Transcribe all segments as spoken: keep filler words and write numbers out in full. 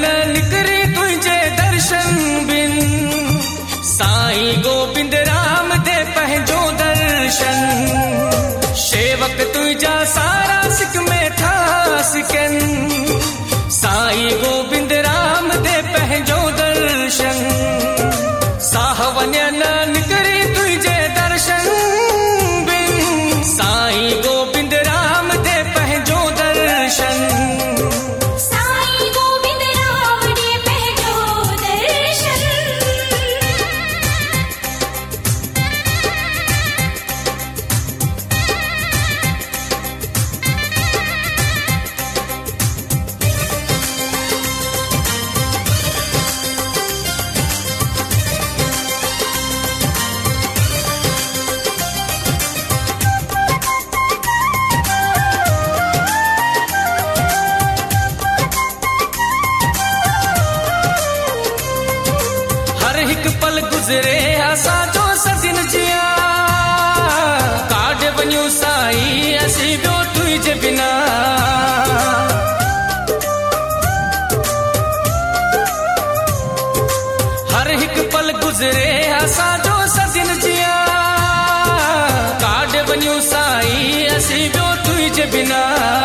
निकरी तुझे दर्शन बिन, साईं गोविंद राम दे पंहिंजो दर्शन, शेवक तुझा सारा सिक में था सिकन, साईं गोविंद राम दे पंहिंजो दर्शन, साह वञन निकरी तुझे दर्शन बिन, साईं गोविंद राम दे पंहिंजो दर्शन, साईं गोविंद राम दे पंहिंजो दर्शन। पल गुज़रे असांजो सदिन जिया, काड वञूं साईं असीं ॿियो तुंहिंजे बिना, हर हिकु पल गुज़रे असांजो सदिन जिया, काड वञूं साईं असीं ॿियो तुंहिंजे बिना,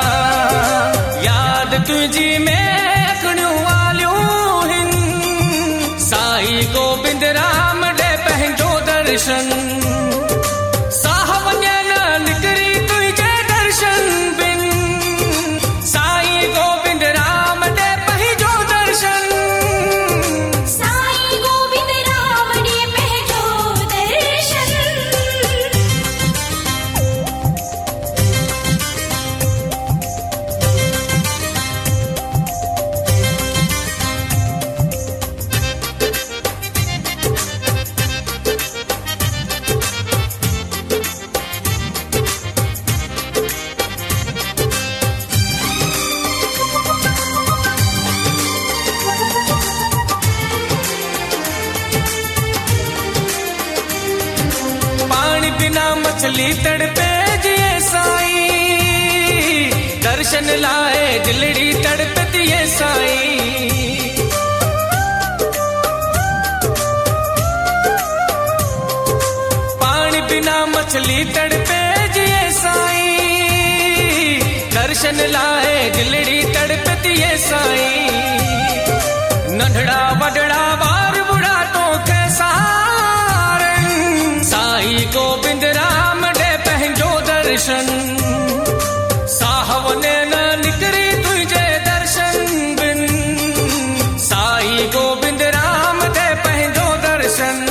यादि तुंहिंजी में अखिणियूं वालियूं हिन, साईं गोविंद राम दे पंहिंजो दर्शन, साह वञन निकरी तुझे दर्शन बिन, साईं गोविंद राम दे पंहिंजो दर्शन, साईं गोविंद राम दे पंहिंजो दर्शन। बिना मछली तड़पे जिए साईं, दर्शन लाए दिलड़ी तड़पती है साईं, पानी बिना मछली तड़पे जिए साईं, दर्शन लाए दिलड़ी तड़पती है साईं, नंढड़ा वडड़ा बार बुढ़ा तो कैसा साईं गोविंद राम दे पंहिंजो दर्शन, साह वञन निकरी तुझे दर्शन बिन, साईं गोविंद राम दे पंहिंजो दर्शन,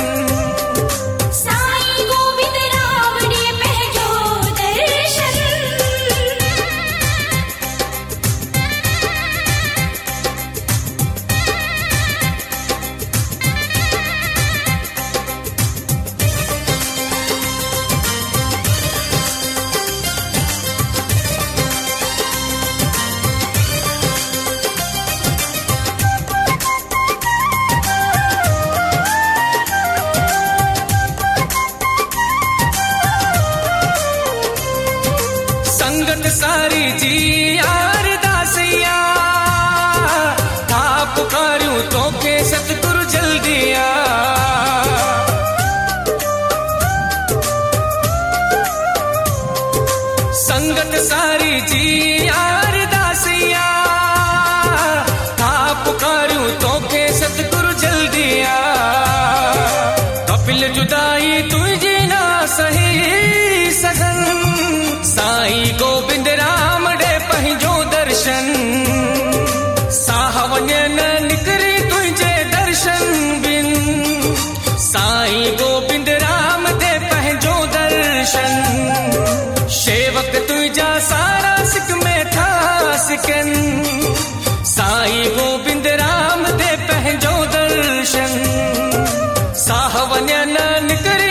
साईं गोविंद राम दे पंहिंजो दर्शन। संगत सारी जी यार दासिया, था पुकारियूं तोखे सतगुरु जल्दिया, संगत सारी जी यार दासिया, था पुकारियूं तोखे सतगुरु जल्दिया, कपिल जुदाई तुझी ना सही सघन, साईं गोविंद राम दे पंहिंजो दर्शन, साह वञन निकरी तुझे दर्शन बिन, साईं गोविंद राम दे पंहिंजो दर्शन, शेवक तुझा सारा सिक में था सिकन, साईं गोविंद राम दे पंहिंजो दर्शन, साह वञन निकरी